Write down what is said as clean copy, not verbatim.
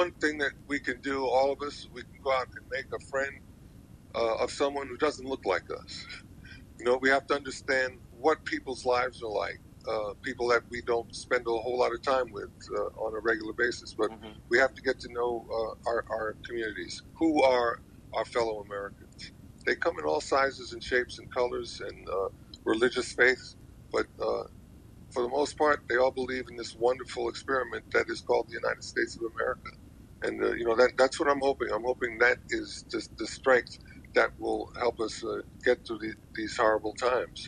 one thing that we can do, all of us, we can go out and make a friend of someone who doesn't look like us. We have to understand what people's lives are like. People that we don't spend a whole lot of time with on a regular basis, but we have to get to know our communities. Who are our fellow Americans? They come in all sizes and shapes and colors and religious faiths, but for the most part, they all believe in this wonderful experiment that is called the United States of America. And that's what I'm hoping. I'm hoping that is just the strength that will help us get through these horrible times.